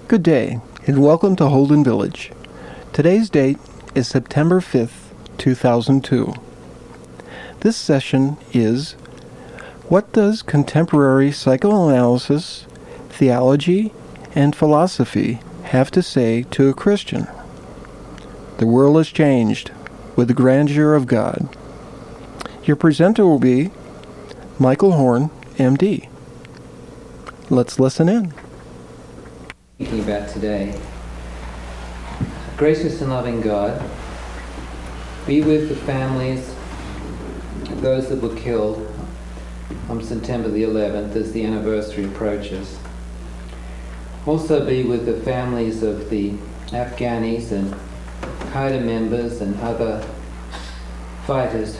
Good day, and welcome to Holden Village. Today's date is September 5th, 2002. This session is, What does contemporary psychoanalysis, theology, and philosophy have to say to a Christian? The world has changed with the grandeur of God. Your presenter will be Michael Horn, MD. Let's listen in. Thinking about today. Gracious and loving God, be with the families of those that were killed on September the 11th as the anniversary approaches. Also be with the families of the Afghanis and Qaeda members and other fighters.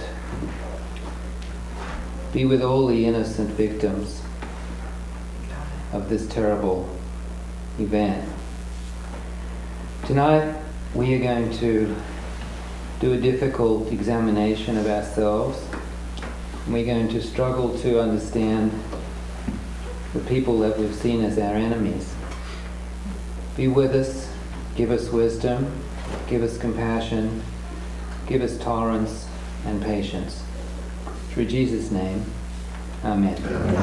Be with all the innocent victims of this terrible event. Tonight we are going to do a difficult examination of ourselves. We're going to struggle to understand the people that we've seen as our enemies. Be with us, give us wisdom, give us compassion, give us tolerance and patience. Through Jesus' name, Amen.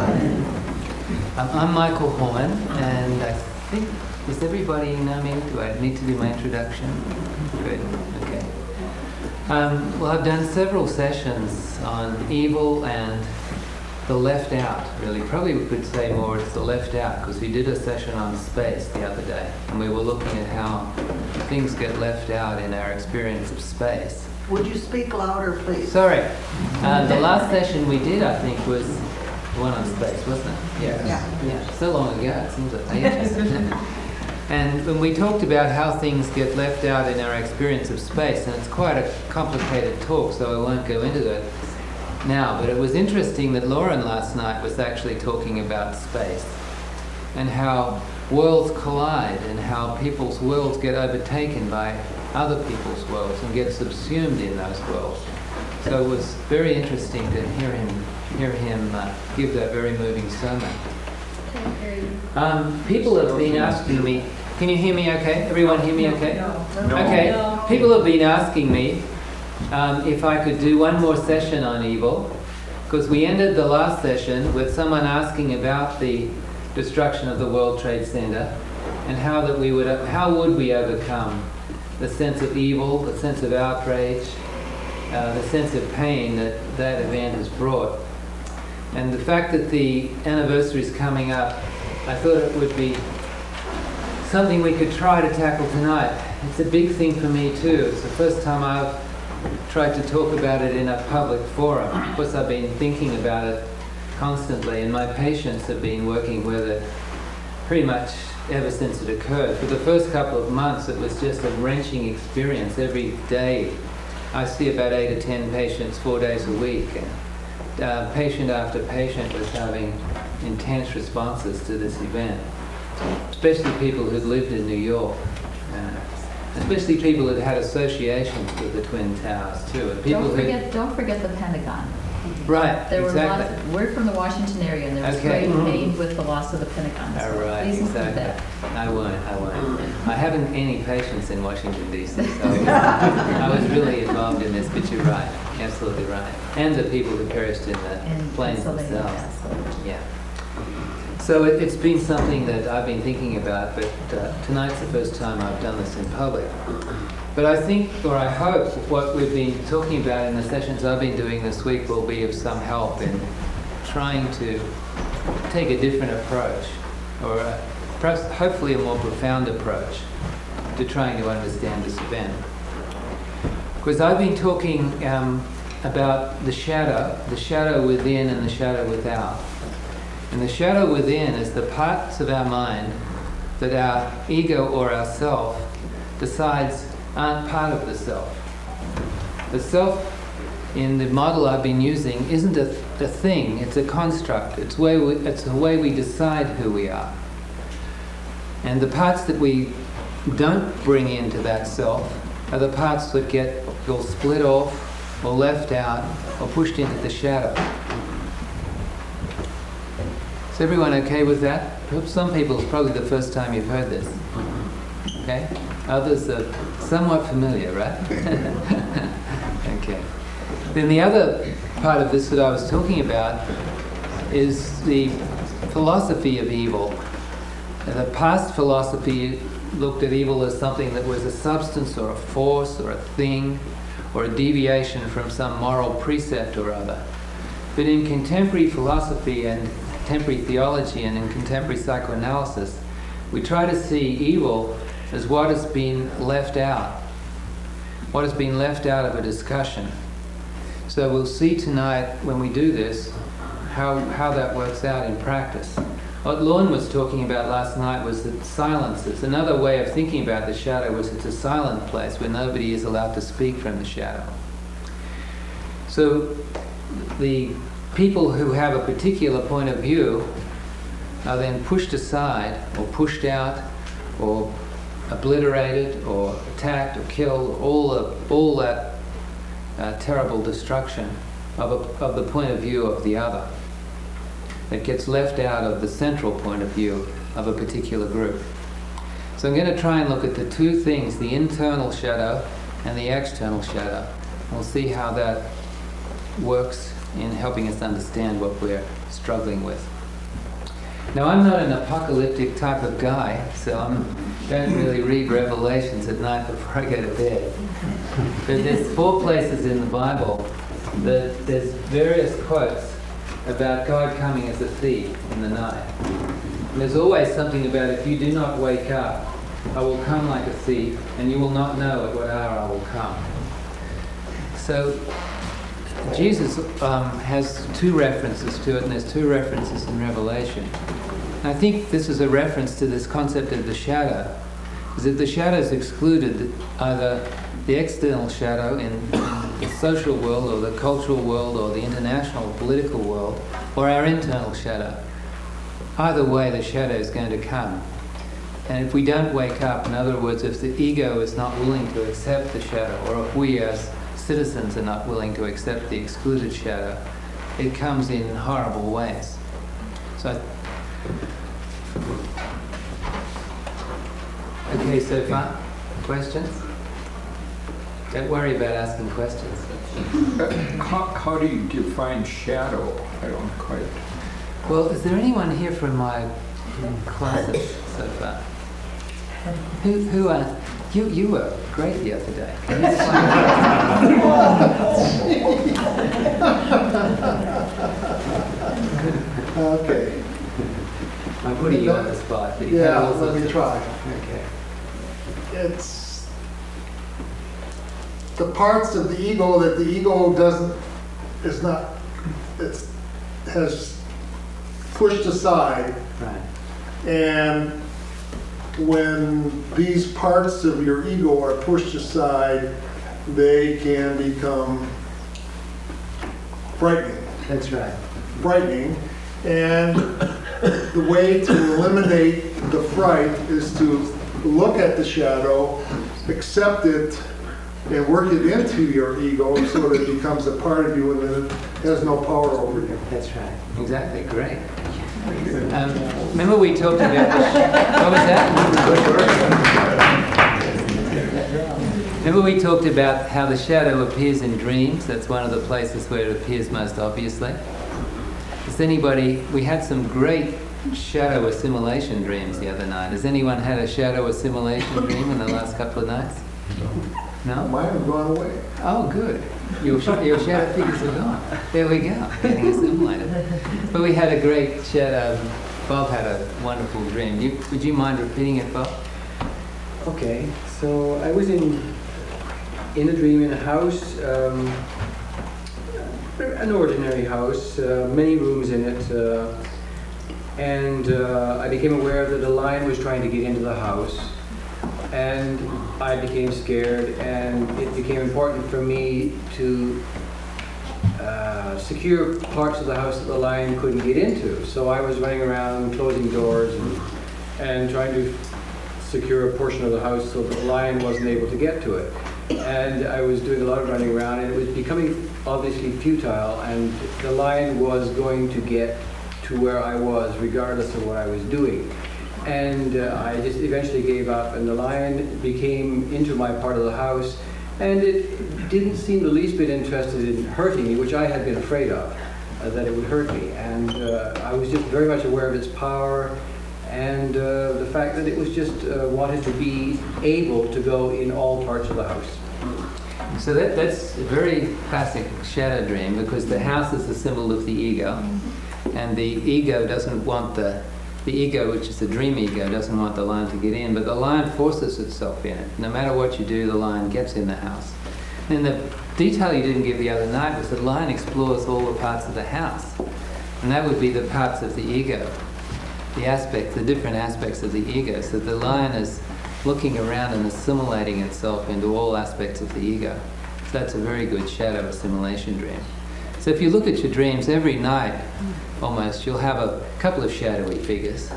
I'm Michael Horn, and I think, does everybody know me? Do I need to do my introduction? Good, okay. Well, I've done several sessions on evil and the left out, really. Probably we could say more it's the left out, because we did a session on space the other day, and we were looking at how things get left out in our experience of space. Would you speak louder, please? Sorry. The last session we did, I think, was the one on space, wasn't it? Yeah. So long ago, it seems like ages. And when we talked about how things get left out in our experience of space, and it's quite a complicated talk, so I won't go into it now, but it was interesting that Lauren last night was actually talking about space and how worlds collide and how people's worlds get overtaken by other people's worlds and get subsumed in those worlds. So it was very interesting to hear him give that very moving sermon. People have been asking me, can you hear me okay? Everyone hear me okay? No. Okay. People have been asking me if I could do one more session on evil, because we ended the last session with someone asking about the destruction of the World Trade Center and how would we overcome the sense of evil, the sense of outrage, the sense of pain that event has brought. And the fact that the anniversary is coming up, I thought it would be something we could try to tackle tonight. It's a big thing for me too. It's the first time I've tried to talk about it in a public forum. Of course, I've been thinking about it constantly, and my patients have been working with it pretty much ever since it occurred. For the first couple of months, it was just a wrenching experience. Every day, I see about 8 or 10 patients 4 days a week, and patient after patient was having intense responses to this event, especially people who'd lived in New York, especially people who'd had associations with the Twin Towers too. And people don't forget the Pentagon. Right, There exactly. we're from the Washington area, and there was great pain with the loss of the Pentagon. All right, please include exactly. that. I won't. I haven't any patients in Washington, D.C., so I was really involved in this, but you're right, absolutely right. And the people who perished in the planes themselves. Yeah. So it's been something that I've been thinking about, but tonight's the first time I've done this in public. But I think, or I hope, what we've been talking about in the sessions I've been doing this week will be of some help in trying to take a different approach, or perhaps hopefully a more profound approach to trying to understand this event. Because I've been talking about the shadow within and the shadow without. And the shadow within is the parts of our mind that our ego or our self decides aren't part of the self. The self, in the model I've been using, isn't a thing, it's a construct. It's the way we decide who we are. And the parts that we don't bring into that self are the parts that get split off or left out or pushed into the shadow. Is everyone okay with that? Perhaps some people, it's probably the first time you've heard this. Okay? Others are somewhat familiar, right? Okay. Then the other part of this that I was talking about is the philosophy of evil. The past philosophy looked at evil as something that was a substance or a force or a thing or a deviation from some moral precept or other. But in contemporary philosophy and contemporary theology and in contemporary psychoanalysis, we try to see evil as what has been left out. What has been left out of a discussion. So we'll see tonight when we do this how that works out in practice. What Lorne was talking about last night was that silence is another way of thinking about the shadow, was it's a silent place where nobody is allowed to speak from the shadow. So the people who have a particular point of view are then pushed aside or pushed out or obliterated or attacked or killed, all that terrible destruction of the point of view of the other. It gets left out of the central point of view of a particular group. So I'm going to try and look at the two things, the internal shadow and the external shadow. We'll see how that works in helping us understand what we're struggling with. Now, I'm not an apocalyptic type of guy, so I don't really read Revelations at night before I go to bed. But there's 4 places in the Bible that there's various quotes about God coming as a thief in the night. And there's always something about, if you do not wake up, I will come like a thief, and you will not know at what hour I will come. So Jesus has 2 references to it, and there's 2 references in Revelation. And I think this is a reference to this concept of the shadow, is that the shadow is excluded, either the external shadow in the social world or the cultural world or the international political world, or our internal shadow. Either way, the shadow is going to come. And if we don't wake up, in other words, if the ego is not willing to accept the shadow, or if we as citizens are not willing to accept the excluded shadow, it comes in horrible ways. So, okay, so far, questions? Don't worry about asking questions. How do you define shadow? I don't quite. Well, is there anyone here from my classes so far? You were great the other day. Can you Okay. I'm putting you on the spot. But Yeah, let me try. Okay. It's the parts of the ego that the ego has pushed aside. Right. And when these parts of your ego are pushed aside, they can become frightening. That's right. Frightening. And the way to eliminate the fright is to look at the shadow, accept it, and work it into your ego so that it becomes a part of you and then it has no power over you. That's right. Exactly. Great. Remember we talked about what was that? Remember we talked about how the shadow appears in dreams? That's one of the places where it appears most obviously. Has anybody? We had some great shadow assimilation dreams the other night. Has anyone had a shadow assimilation dream in the last couple of nights? No? Mine have gone away. Oh, good. Your shadow figures are gone. There we go, getting assimilated. But we had a great shadow. Bob had a wonderful dream. Would you mind repeating it, Bob? Okay, so I was in a dream in a house, an ordinary house, many rooms in it, and I became aware that a lion was trying to get into the house. And I became scared, and it became important for me to secure parts of the house that the lion couldn't get into. So I was running around closing doors and trying to secure a portion of the house so that the lion wasn't able to get to it. And I was doing a lot of running around, and it was becoming obviously futile, and the lion was going to get to where I was, regardless of what I was doing. And I just eventually gave up, and the lion became into my part of the house, and it didn't seem the least bit interested in hurting me, which I had been afraid of, that it would hurt me. And I was just very much aware of its power, and the fact that it was just wanted to be able to go in all parts of the house. So that's a very classic shadow dream, because the house is a symbol of the ego, and the ego doesn't want the ego, which is the dream ego, doesn't want the lion to get in, but the lion forces itself in it. No matter what you do, the lion gets in the house. And the detail you didn't give the other night was the lion explores all the parts of the house, and that would be the parts of the ego, the different aspects of the ego. So the lion is looking around and assimilating itself into all aspects of the ego. So that's a very good shadow assimilation dream. So if you look at your dreams every night, almost, you'll have a couple of shadowy figures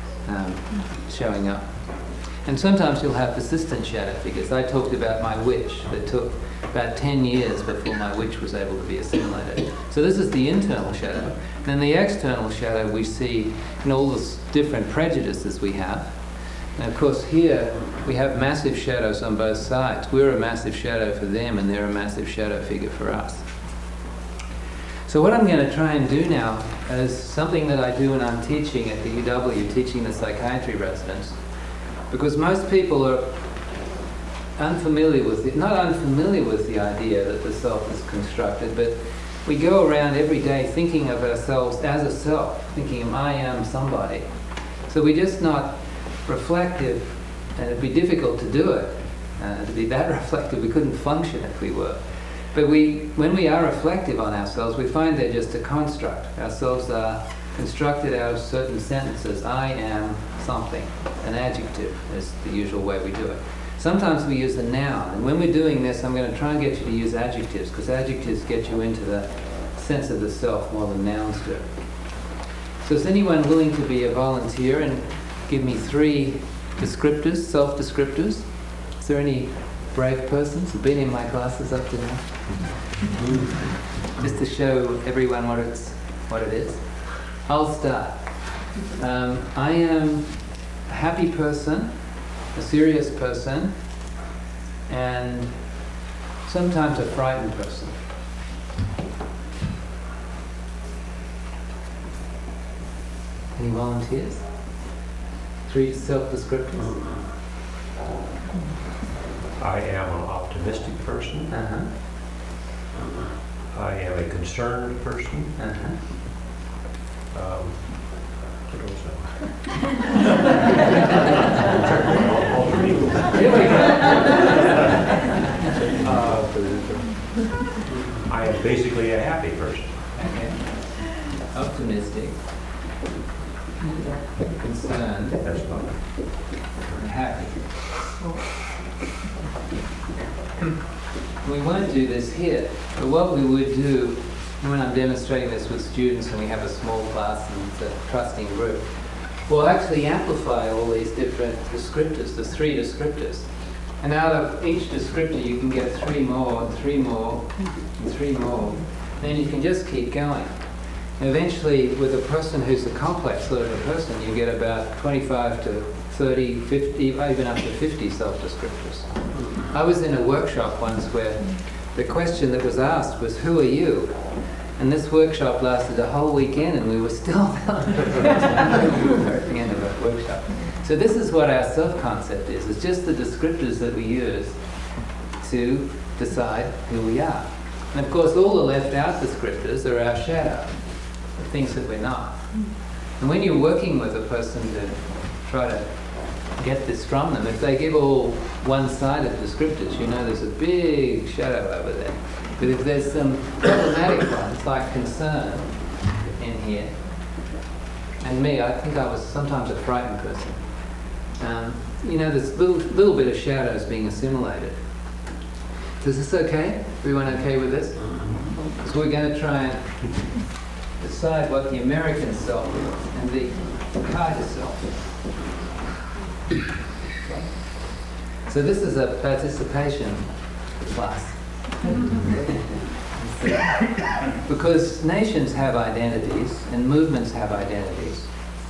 showing up. And sometimes you'll have persistent shadow figures. I talked about my witch that took about 10 years before my witch was able to be assimilated. So this is the internal shadow. Then the external shadow we see in all the different prejudices we have. And of course here we have massive shadows on both sides. We're a massive shadow for them, and they're a massive shadow figure for us. So what I'm going to try and do now is something that I do when I'm teaching at the UW, teaching the psychiatry residents. Because most people are not unfamiliar with the idea that the self is constructed, but we go around every day thinking of ourselves as a self, thinking I am somebody. So we're just not reflective, and it'd be difficult to do it. To be that reflective, we couldn't function if we were. But when we are reflective on ourselves, we find they're just a construct. Ourselves are constructed out of certain sentences. I am something. An adjective is the usual way we do it. Sometimes we use a noun, and when we're doing this, I'm going to try and get you to use adjectives, because adjectives get you into the sense of the self more than nouns do. So is anyone willing to be a volunteer and give me 3 descriptors, self-descriptors? Is there any brave persons who've been in my classes up to now? Just to show everyone what it is. I'll start. I am a happy person, a serious person, and sometimes a frightened person. Any volunteers? 3 self-descriptors. I am an optimistic person. I am a concerned person. What else? I am basically a happy person. Okay. Optimistic. Concerned. That's fine. And happy. We won't do this here, but what we would do when I'm demonstrating this with students and we have a small class and it's a trusting group, we'll actually amplify all these different descriptors, the 3 descriptors. And out of each descriptor you can get 3 more, and 3 more, and 3 more. Then you can just keep going. And eventually, with a person who's a complex sort of a person, you get about 25 to 30, 50, even up to 50 self-descriptors. I was in a workshop once where the question that was asked was, who are you? And this workshop lasted a whole weekend and we were still at the end of that workshop. So this is what our self-concept is. It's just the descriptors that we use to decide who we are. And of course all the left out descriptors are our shadow, the things that we're not. And when you're working with a person to try to get this from them, if they give all one-sided descriptors, you know there's a big shadow over there. But if there's some problematic ones, like concern in here, and me, I think I was sometimes a frightened person. You know, there's a little bit of shadows being assimilated. Is this okay? Everyone okay with this? So we're going to try and decide what the American self is and the Kaya self. Okay. So this is a participation class. Because nations have identities and movements have identities.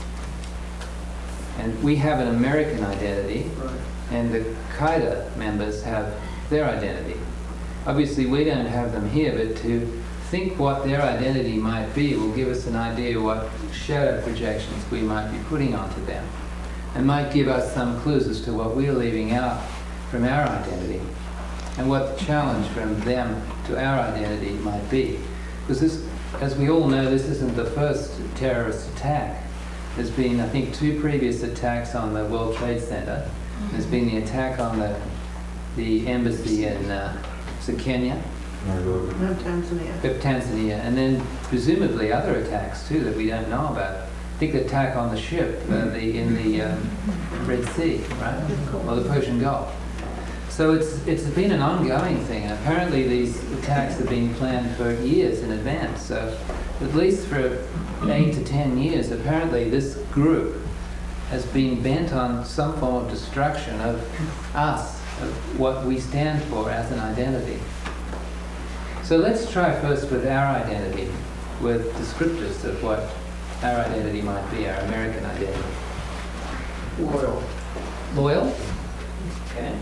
And we have an American identity, and the Qaeda members have their identity. Obviously, we don't have them here, but to think what their identity might be will give us an idea what shadow projections we might be putting onto them, and might give us some clues as to what we're leaving out from our identity, and what the challenge from them to our identity might be. Because this, as we all know, this isn't the first terrorist attack. There's been, I think, 2 previous attacks on the World Trade Center. There's been the attack on the embassy in Kenya? No, Tanzania. Tanzania, and then presumably other attacks too that we don't know about. I think the attack on the ship in the Red Sea, right, or the Persian Gulf. So it's been an ongoing thing. Apparently these attacks have been planned for years in advance. So at least for 8 to 10 years, apparently this group has been bent on some form of destruction of us, of what we stand for as an identity. So let's try first with our identity, with descriptors of what our identity might be, our American identity. Loyal. Loyal? Okay.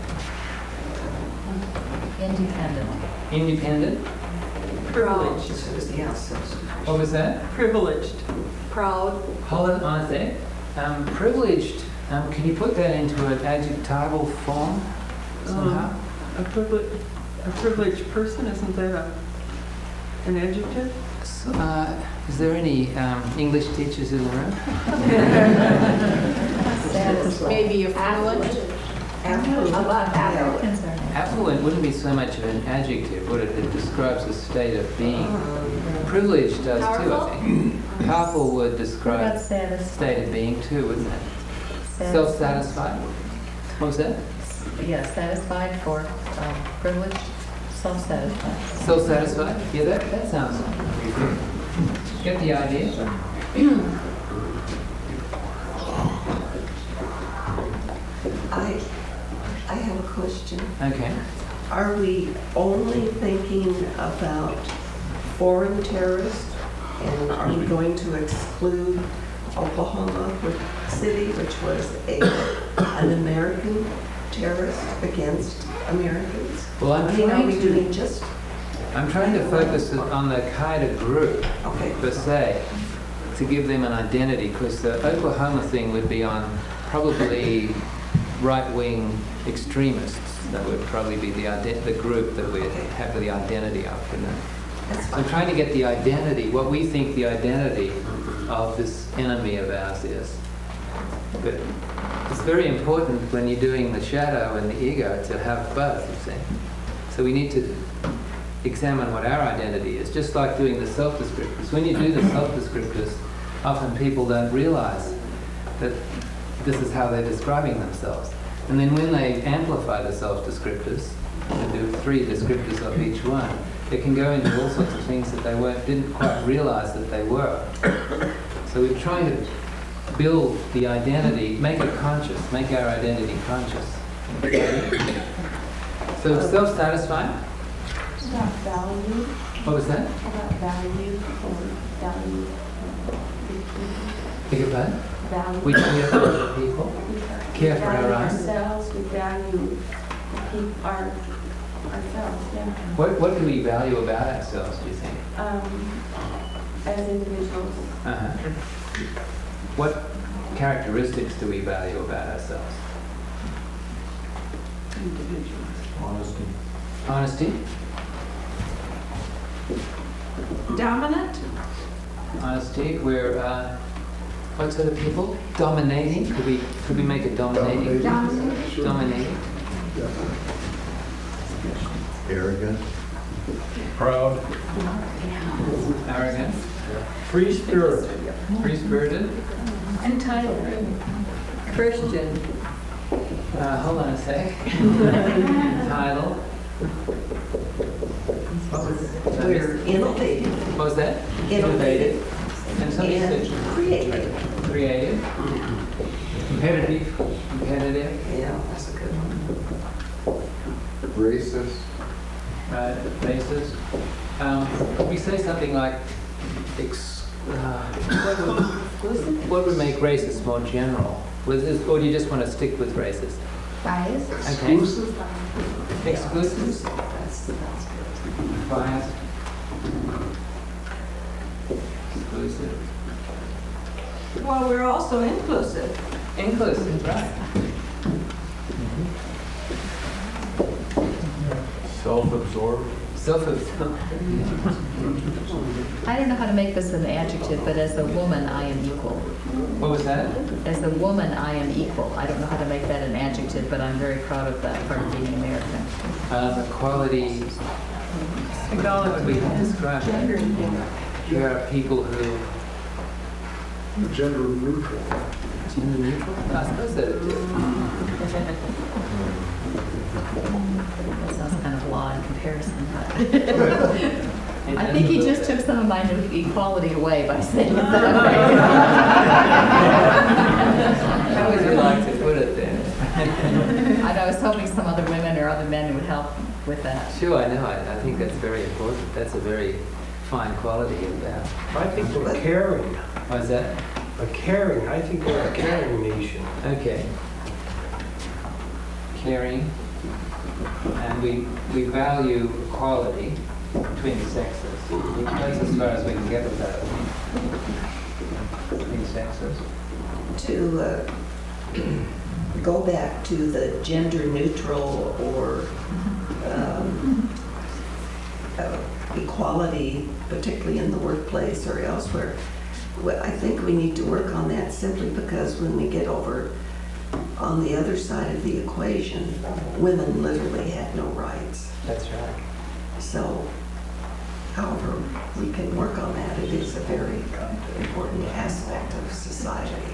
Independent. Independent? Privileged. What was that? Privileged. Proud. Hold on a sec. Privileged, can you put that into an adjectival form somehow? A privileged person, isn't that an adjective? So, is there any English teachers in the room? Maybe affluent. Affluent. Affluent wouldn't be so much of an adjective, would it? It describes a state of being. Privileged does too, I think. Powerful would describe a state of being too, wouldn't it? Self-satisfied? What was that? Yeah, satisfied for privileged, self-satisfied. Self-satisfied? Yeah, that sounds pretty good. Get the idea? I have a question. Okay. Are we only thinking about foreign terrorists? And are we going to exclude Oklahoma City, which was an American terrorist against Americans? Well, are we doing just... I'm trying to focus on the Qaeda group, per se, to give them an identity, because the Oklahoma thing would be on probably right-wing extremists. That would probably be the group that we'd have the identity of, wouldn't it? So I'm trying to get the identity, what we think the identity of this enemy of ours is. But it's very important when you're doing the shadow and the ego to have both, you see. So we need to examine what our identity is, just like doing the self-descriptors. When you do the self-descriptors, often people don't realize that this is how they're describing themselves. And then when they amplify the self-descriptors, and do 3 descriptors of each one, they can go into all sorts of things that they didn't quite realize that they were. So we're trying to build the identity, make it conscious, make our identity conscious. So self-satisfied? About value. What was that? About value or value. Beg your pardon? Value. We care for other people, care for our own. Ourselves, we value ourselves, yeah. What do we value about ourselves, do you think? As individuals. Uh-huh. What characteristics do we value about ourselves? Individuals. Honesty? Dominant? Honesty. We're what sort of people? Dominating? Could we make it dominating? Dominating. Arrogant. Proud. Arrogant. Free-spirited. Free-spirited. Entitled. Christian. Hold on a sec. Title. We're innovative. What was that? Innovative. And somebody And said creative. creative. Competitive. Competitive. Yeah, that's a good one. Racist. Right. Racist. We say something like, what would make racist more general? Or do you just want to stick with racist? Bias? Okay. Exclusive? Bias? Exclusive? Well, we're also inclusive. Inclusive, right. Self-absorbed. Self-absorbed. I don't know how to make this an adjective, but as a woman, I am equal. What was that? As a woman, I am equal. I don't know how to make that an adjective, but I'm very proud of that part of being American. Equality. How would we describe that? There are people who... Gender neutral. Gender neutral? I suppose that it is. That sounds kind of law in comparison, but I think he just took some of my equality away by saying it that way. How would you like to put it then? I was hoping some other women or other men would help with that. Sure, I know. I think that's very important. That's a very fine quality of that. I think we're caring. Why is that? A caring. I think we're a caring nation. Okay. Caring. And we value equality between the sexes. That's as far as we can get with that. Between sexes. To go back to the gender neutral or equality, particularly in the workplace or elsewhere, well, I think we need to work on that simply because when we get over on the other side of the equation, women literally had no rights. That's right. So, however we can work on that, it is a very important aspect of society.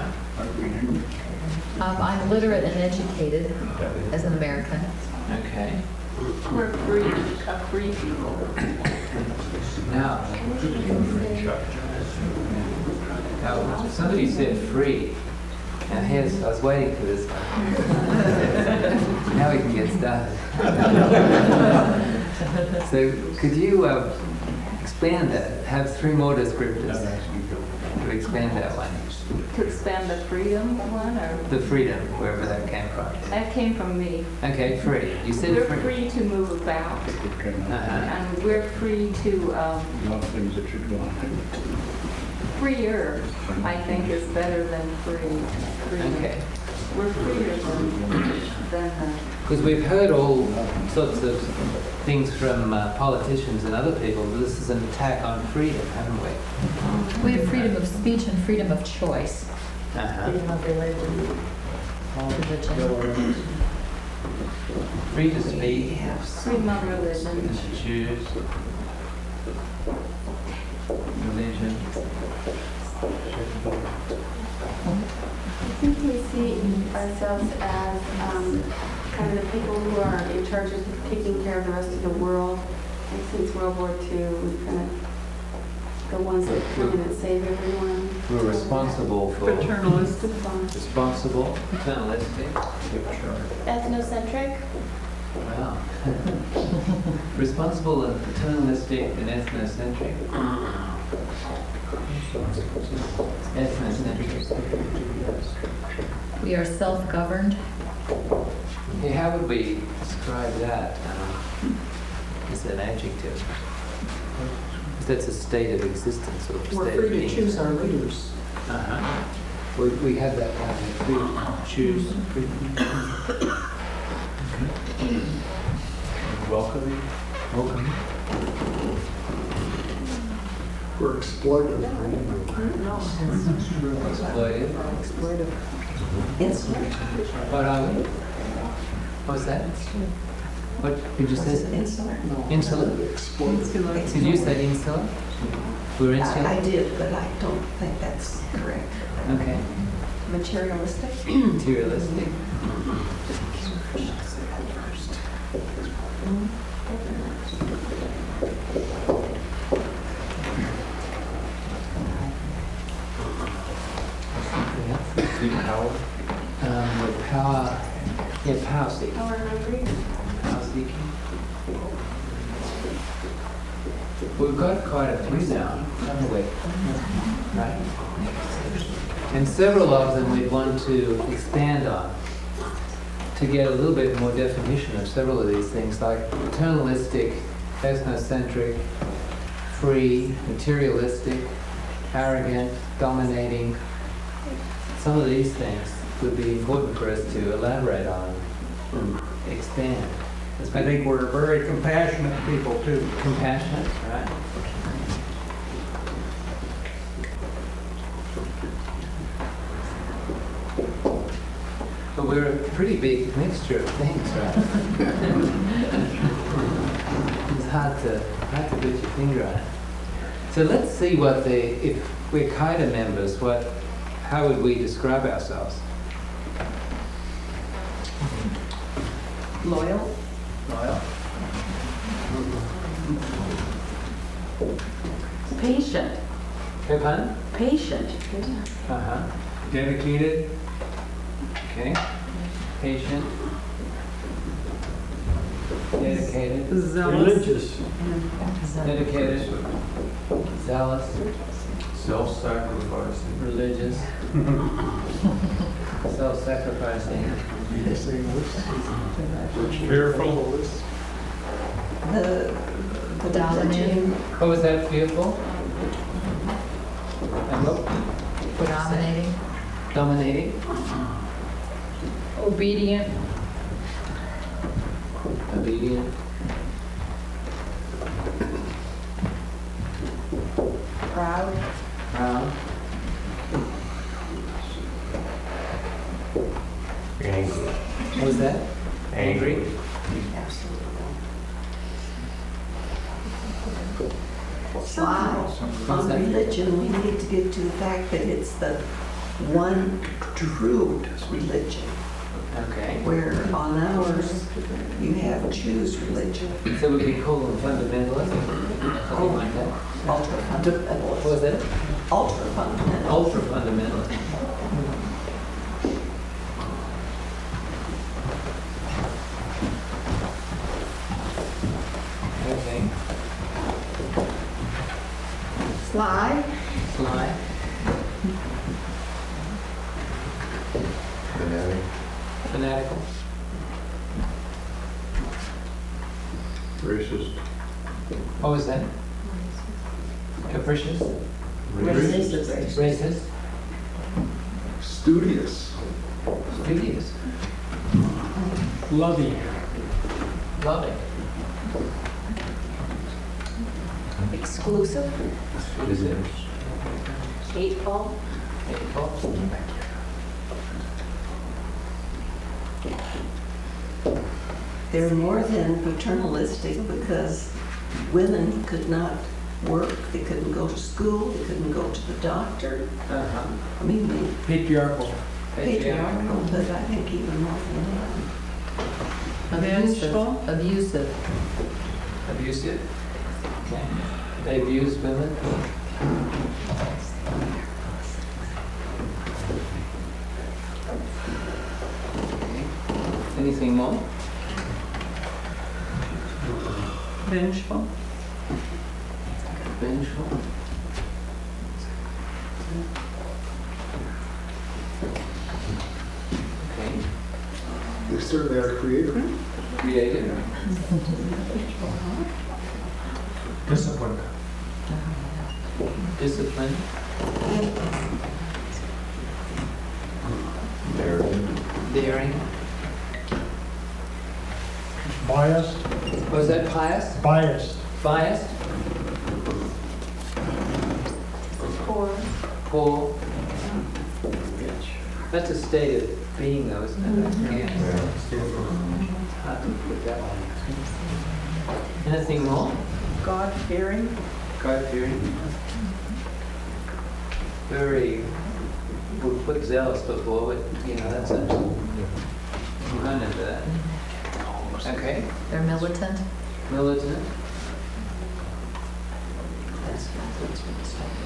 I'm literate and educated as an American. Okay. We're free, a free people. Now, somebody said free. Now here's, I was waiting for this one. Now we can get started. So could you expand that? Have 3 more descriptors to expand that one. To expand the freedom one, or? The freedom, wherever that came from. That came from me. Okay, free. You said We're free. free to move about, and we're free to, freer, I think, is better than free. Okay. We're freer than Because we've heard all sorts of things from politicians and other people, but this is an attack on freedom, haven't we? We have freedom of speech and freedom of choice. Freedom of religion. Religion. Free to speak, freedom of religion. to choose, religion. I think we see ourselves as kind of the people who are in charge of taking care of the rest of the world. And since World War II, we've kind of the ones that come in and save everyone. We're responsible for... Paternalistic. Responsible, paternalistic. Ethnocentric. Wow. Responsible and paternalistic and ethnocentric. Ethnocentric. We are self-governed. Hey, how would we describe that as an adjective? That's a state of existence or We're state of free being. to choose our leaders. We have that kind of free to choose. Welcoming. Welcome. We're exploitive. Exploitive. Insolent. What are we? What's that? What did you say? Insolent. Insolent? Did you say insolent? We're insolent? I did, but I don't think that's correct. Okay. Materialistic. Materialistic. Power. With power, yeah, power seeking. Power hungry. Power seeking. We've got quite a few now, haven't we? Right? And several of them we'd want to expand on to get a little bit more definition of several of these things, like paternalistic, ethnocentric, free, materialistic, arrogant, dominating. Some of these things would be important for us to elaborate on and expand. I think we're very compassionate people too. Compassionate, right? But we're a pretty big mixture of things, right? It's hard to put your finger on it. So let's see what if we're Qaeda members, how would we describe ourselves? Loyal. Loyal. Patient. Pardon? Patient. Uh-huh. Dedicated. Okay. Patient. Dedicated. Religious. Dedicated. Zealous. Self-sacrificing. Religious. Self-sacrificing. Fearful. The Dominating. What was that? Fearful? And what? Dominating. Dominating. Obedient. Obedient. Proud. Proud. Angry. What was that? Angry. On religion, we need to get to the fact that it's the one true religion. Okay. Where on ours, you have choose religion. So would we call them fundamentalists? Something like that? Ultra fundamentalist. What was that? Ultra fundamentalist. Ultra fundamentalist. Okay. Sly. Sly. Fanatical. Racist. What was that? Capricious. Racist. Racist. Studious. Studious. Loving. Loving. Exclusive, hateful, Hateful. They're more than paternalistic because women could not work, they couldn't go to school, they couldn't go to the doctor. Uh-huh. I mean, they Patriarchal. patriarchal, but I think even more than that. Abusive. Abusive. Abusive. Okay. They abuse women. Okay. Anything more? Vengeful. Vengeful. Okay. They certainly are creative. Creative. Discipline. Discipline. Daring. Biased. Was that pious? Biased. Biased? poor. Poor. That's a state of being, though, isn't it? Yeah. Hard to put that one. Anything more? God-fearing. God-fearing. Very. We put zealous before, but that's a. You run into that. Okay. They're militant. Militant.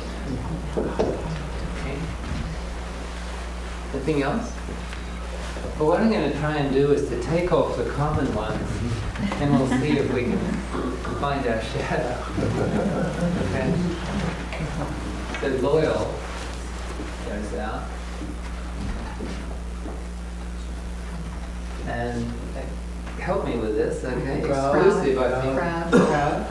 Okay. Anything else? But what I'm going to try and do is to take off the common ones, and we'll see if we can find our shadow. Okay. So loyal goes out. And help me with this, okay? Exclusive, I think. Proud.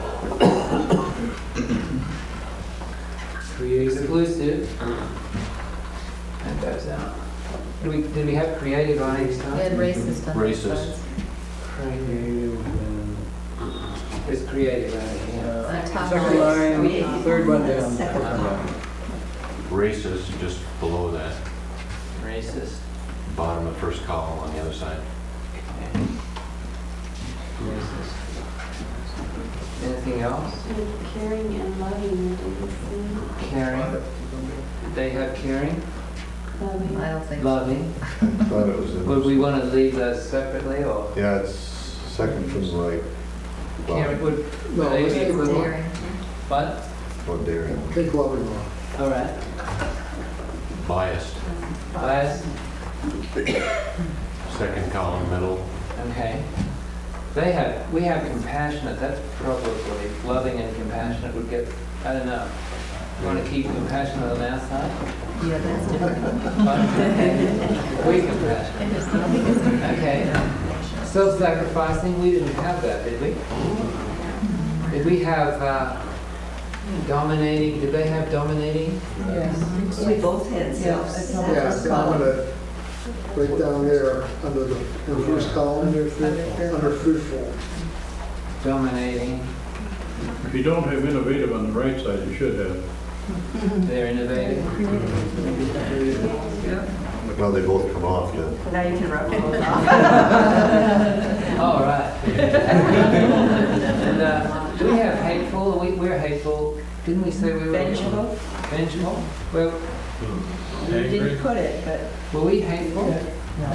Creative. Exclusive. And goes out. Did we have creative on each We side? had racist on both sides. Creative. It's creative right here. Top Second right. line, third one down. Second line. Racist, just below that, Racist. bottom of the first column on the other side. Okay. Racist. Anything else? Caring and loving. Caring. Did they have caring? Loving. I don't think. Loving. I thought it was in Would we want to leave those separately or? Yeah, it's second from the right. Caring would. No, would they let's be- take it Daring. What? Or daring. Take loving off. All right. Biased, Last. second column, middle. Okay. We have compassionate. That's probably loving and compassionate would get. I don't know. You want to keep compassionate on our side? Yeah, that's different. We compassionate. Okay. Self-sacrificing. We didn't have that, did we? Did we have dominating? Did they have dominating? We both had self-satisfied. Yeah, so I'm gonna, right down there, under the first column, under fruitful. Dominating. If you don't have innovative on the right side, you should have. They're innovative. Well, they both come off then. Now you can rub those off. All right. And do we have hateful? We're hateful. Didn't we say we were Vengeful? Vengeful? Well, You didn't put it, but. were we hateful? No.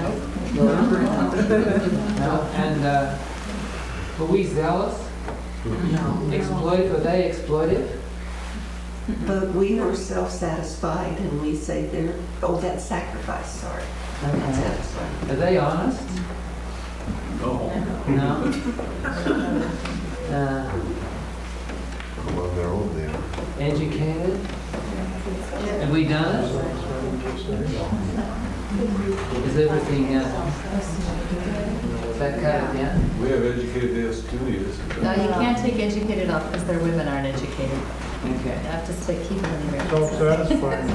And were we zealous? No. Were they exploitive? But we were self-satisfied and we say that's sacrifice, sorry. Satisfied. Are they honest? No. No. Come on their own there. Educated? Have we done it? Is everything is that kind of, yeah? We have educated studios. No, you can't take educated off because their women aren't educated. Okay. You have to keep it in there. Self-satisfied.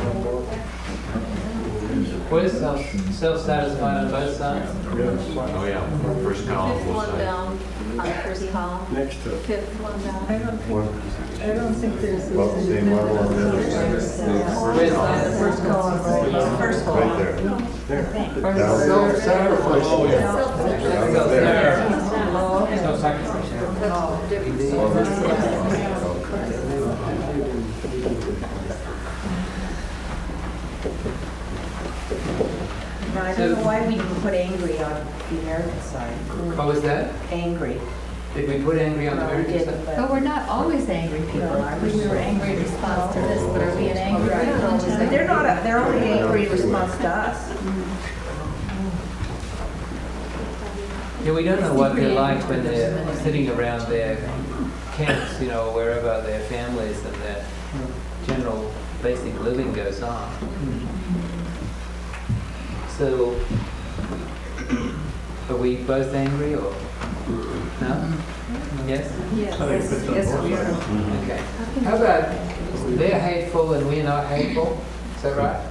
What is self-satisfied on both sides? Yes. Oh, yeah, first column, Fifth both one sides. down on the first column. Next to it. Fifth one down. I don't think there's. About the same level on the other side. Which side? First column, right? First Right column. there. Down. Self-sacrifice. Oh, yeah. I don't know why we didn't put angry on the American side. What was that? Angry. Did we put angry on the No, we American didn't, side? But we're not always angry people, are we? We were angry in response to this, but are we an angry Right. people? But they're not, they're only angry in response to us. Yeah, we don't know what they're like when they're sitting around their camps, or wherever their families and their general basic living goes on. So, are we both angry or no? Yes? Yes, we are. Okay. How about they're hateful and we're not hateful? Is that right?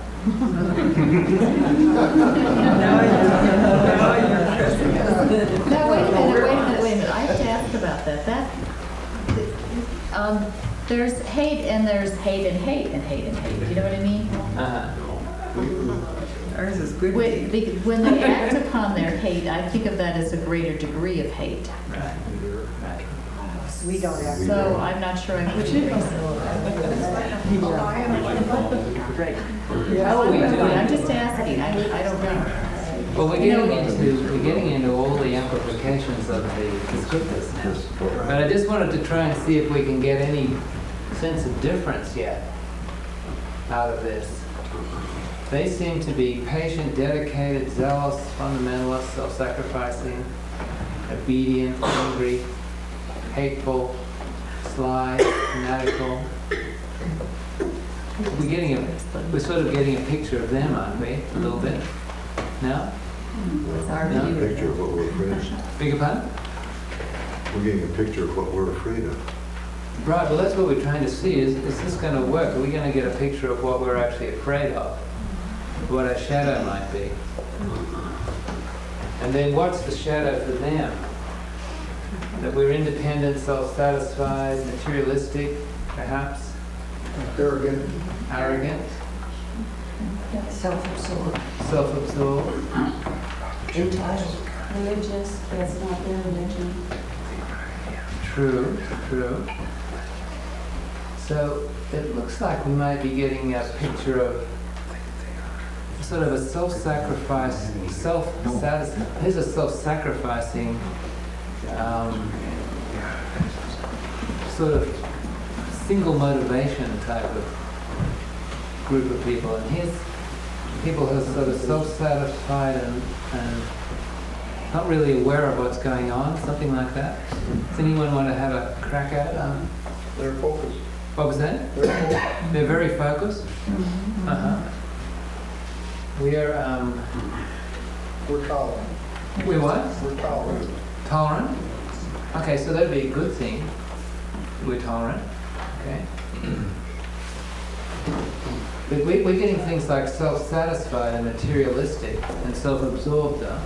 No, wait a minute. I have to ask about that. There's hate and there's hate and hate and hate and hate. Do you know what I mean? Uh-huh. Ours is good. When they act upon their hate, I think of that as a greater degree of hate. Right. Right. We don't have. So I'm not sure I'm pushing myself. Right. How are we doing? I'm just asking. I don't know. Well, we're getting into all the amplifications of the descriptors now. But I just wanted to try and see if we can get any sense of difference yet out of this. They seem to be patient, dedicated, zealous, fundamentalist, self-sacrificing, obedient, angry, hateful, sly, fanatical. We're sort of getting a picture of them, aren't we? A little bit. No? We're getting a picture of what we're afraid of. Beg your pardon? We're getting a picture of what we're afraid of. Right, well that's what we're trying to see. Is this going to work? Are we going to get a picture of what we're actually afraid of? What our shadow might be? And then what's the shadow for them? That we're independent, self-satisfied, materialistic, perhaps? Arrogant. Arrogant? Self-absorbed. Self-absorbed? Entitled. Religious, that's not their religion. True, true. So it looks like we might be getting a picture of sort of a self-sacrifice, here's a self-sacrificing sort of single motivation type of group of people. And here's people who are sort of self-satisfied and not really aware of what's going on, something like that. Does anyone want to have a crack at it? They're focused. What was that? They're very focused? Uh-huh. We're tolerant. We're what? We're tolerant. Tolerant? Okay, so that'd be a good thing. We're tolerant. Okay. But we're getting things like self-satisfied and materialistic and self-absorbed though.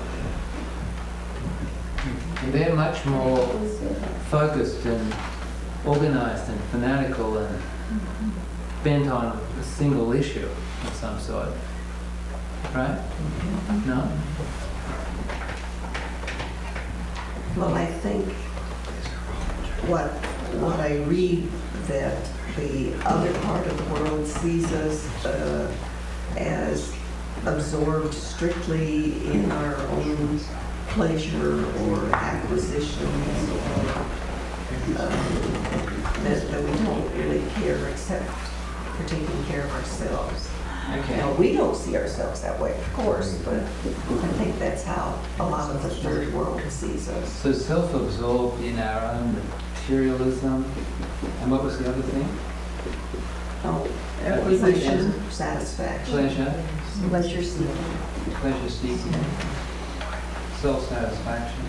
And they're much more focused and organized and fanatical and bent on a single issue of some sort. Right? No? Well, I think what I read that the other part of the world sees us as absorbed strictly in our own pleasure or acquisitions, or that we don't really care except for taking care of ourselves. Okay. Now, we don't see ourselves that way, of course, but I think that's how a lot of the third world sees us. So self-absorbed in our own materialism. And what was the other thing? Oh, acquisition, satisfaction. Pleasure. Pleasure seeking. Pleasure seeking. Self-satisfaction.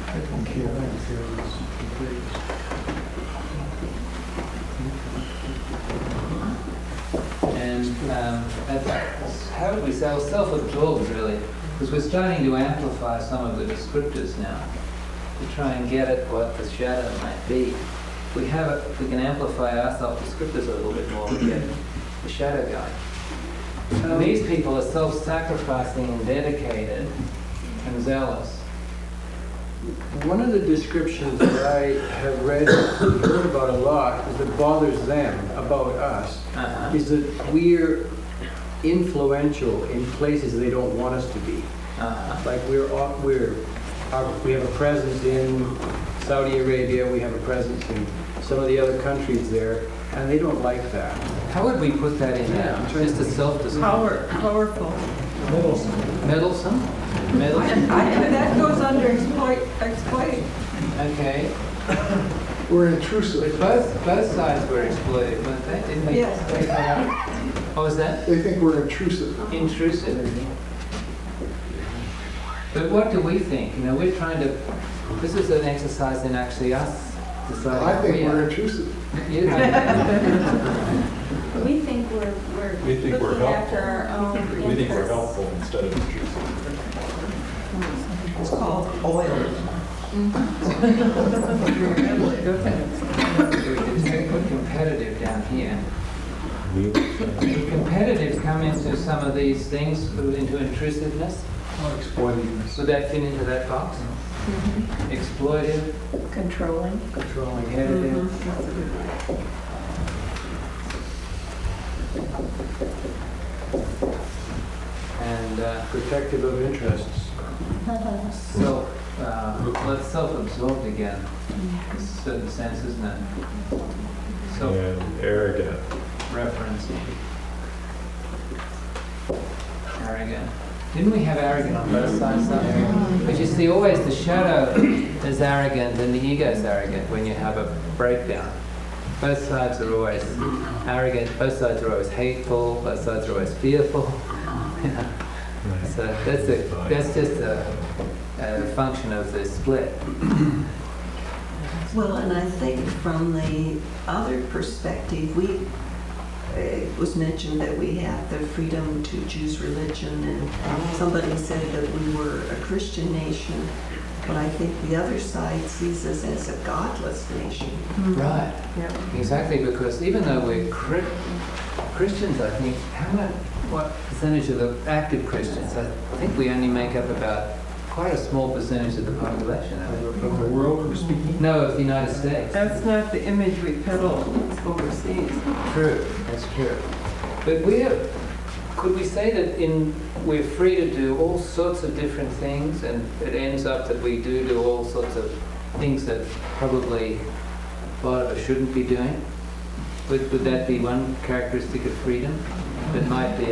And how would we say, well, self-absorbed really, because we're starting to amplify some of the descriptors now to try and get at what the shadow might be. We can amplify our self-descriptors a little bit more, we get the shadow going. And these people are self-sacrificing and dedicated and zealous. One of the descriptions that I have read and heard about a lot is that bothers them about us is that we're influential in places they don't want us to be. Like we have a presence in Saudi Arabia, we have a presence in some of the other countries there, and they don't like that. How would we put that in there? Just a self-description. Powerful. Meddlesome? That goes under exploiting. Okay. We're intrusive. But both sides were exploited, weren't they? Didn't they? Yes. What was that? They think we're intrusive. Intrusive. But what do we think? You know, we're trying to... This is an exercise in actually us deciding I think we we're are. intrusive. We think we're looking after our own interests. We think we're helpful instead of intrusive. It's called oil. We can put competitive down here. Would competitive come into some of these things, into intrusiveness? Exploitiveness. Would that fit into that box? Exploitive? Controlling. Competitive? And Protective of interests. Let's self-absorbed again. In a certain sense, isn't it? And arrogant. Referencing. arrogant. Didn't we have arrogant on both sides though? But you see, always the shadow is arrogant and the ego is arrogant when you have a breakdown. Both sides are always arrogant, both sides are always hateful, both sides are always fearful. You know? So that's just a function of the split. Well, and I think from the other perspective, it was mentioned that we have the freedom to choose religion, and somebody said that we were a Christian nation, but I think the other side sees us as a godless nation. Right. Yeah. Exactly, because even though we're Christians, I think, what percentage of the active Christians? I think we only make up about quite a small percentage of the population. Of the world we're speaking? No, of the United States. That's not the image we peddle overseas. True, that's true. But could we say that we're free to do all sorts of different things, and it ends up that we do all sorts of things that probably a lot of us shouldn't be doing? Would that be one characteristic of freedom? That might be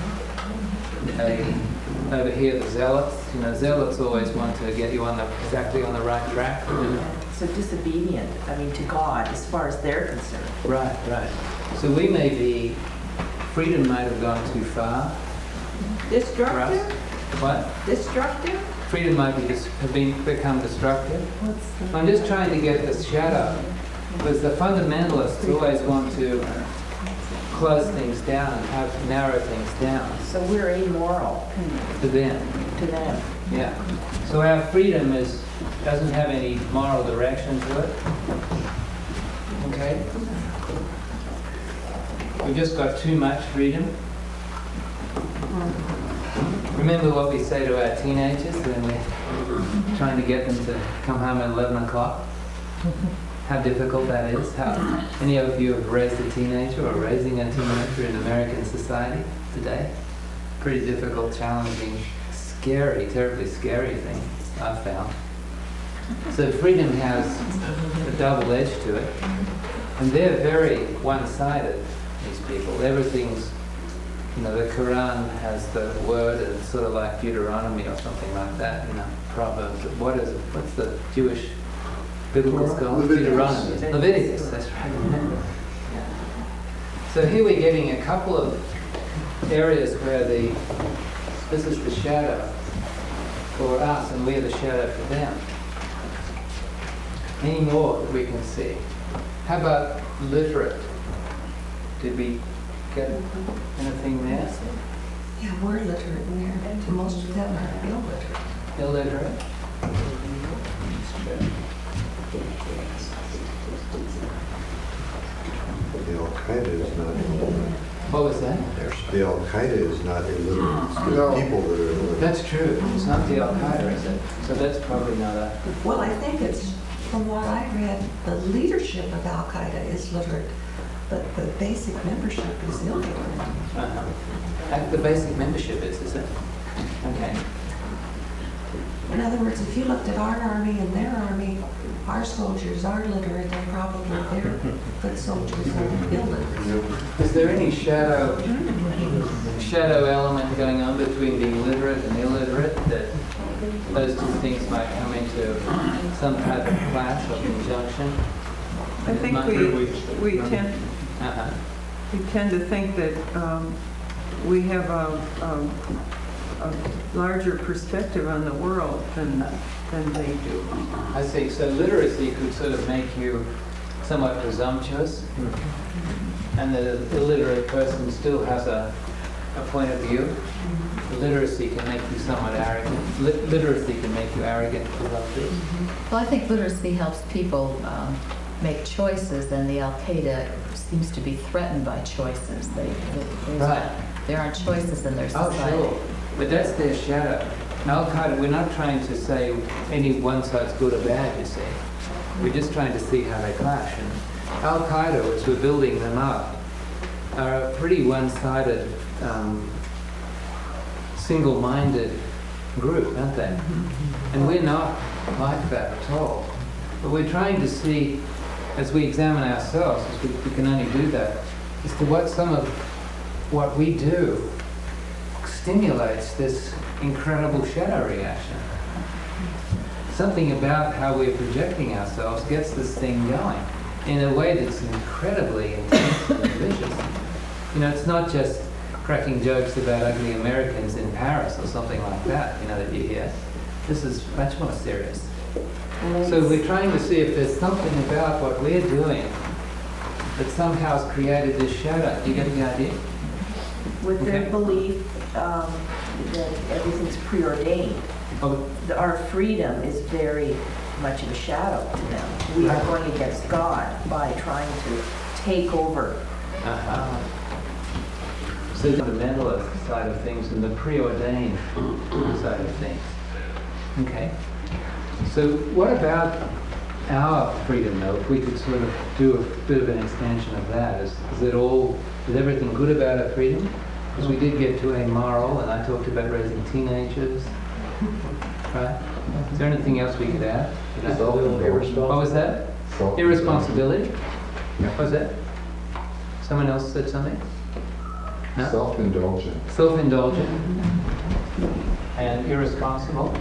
over here, the zealots. You know, zealots always want to get you exactly on the right track. So disobedient, to God, as far as they're concerned. Right, right. So we may be, freedom might have gone too far. Destructive? What? Destructive? Freedom might become destructive. I'm just trying to get the shadow, because the fundamentalists always want to close things down and narrow things down. So we're amoral to them. To them. Yeah. So our freedom doesn't have any moral direction to it. Okay? We've just got too much freedom. Remember what we say to our teenagers when we're trying to get them to come home at 11 o'clock? How difficult that is. How any of you have raised a teenager or raising a teenager in American society today? Pretty difficult, challenging, scary, terribly scary thing, I've found. So freedom has a double edge to it. And they're very one-sided, these people. Everything's, the Quran has the word, and it's sort of like Deuteronomy or something like that, Proverbs. What's the Jewish biblical scholar? Deuteronomy. Leviticus, that's right. Yeah. So here we're getting a couple of areas where this is the shadow for us and we're the shadow for them. Any more that we can see? How about literate? Did we get anything there? Yeah, we're literate in there. Most of them are illiterate. Illiterate? The Al-Qaeda is not illiterate. What was that? The Al-Qaeda is not illiterate. It's the people that are illiterate. That's true. It's not the Al-Qaeda, is it? So that's probably not a... Well, I think it's, from what I read, the leadership of Al-Qaeda is literate, but the basic membership is illiterate. The basic membership is it? Okay. In other words, if you looked at our army and their army, our soldiers are literate and probably their foot soldiers are illiterate. Is there any shadow element going on between being literate and illiterate, that those two things might come into some type of clash or conjunction? I think we tend to think that we have a larger perspective on the world than they do. I see. So literacy could sort of make you somewhat presumptuous, and the illiterate person still has a point of view. Literacy can make you somewhat arrogant. Literacy can make you arrogant, presumptuous. Well, I think literacy helps people make choices, and the Al-Qaeda seems to be threatened by choices. There aren't choices in their society. Oh, sure. But that's their shadow. Al-Qaeda, we're not trying to say any one side's good or bad, you see. We're just trying to see how they clash. And Al-Qaeda, as we're building them up, are a pretty one-sided, single-minded group, aren't they? And we're not like that at all. But we're trying to see, as we examine ourselves, as we can only do that, as to what some of what we do stimulates this incredible shadow reaction. Something about how we're projecting ourselves gets this thing going in a way that's incredibly intense and vicious. You know, it's not just cracking jokes about ugly Americans in Paris or something like that, you know, that you hear. This is much more serious. So we're trying to see if there's something about what we're doing that somehow has created this shadow. Do you get the idea? With their belief that everything's preordained, our freedom is very much of a shadow to them. We are going against God by trying to take over. So the fundamentalist side of things and the preordained side of things. Okay. So what about our freedom though? If we could sort of do a bit of an expansion of that. Is everything good about our freedom? Because we did get to amoral, and I talked about raising teenagers. Right? Is there anything else we could add? What was that? Irresponsibility? What was that? Someone else said something? No? Self-indulgent. Self-indulgent. And irresponsible.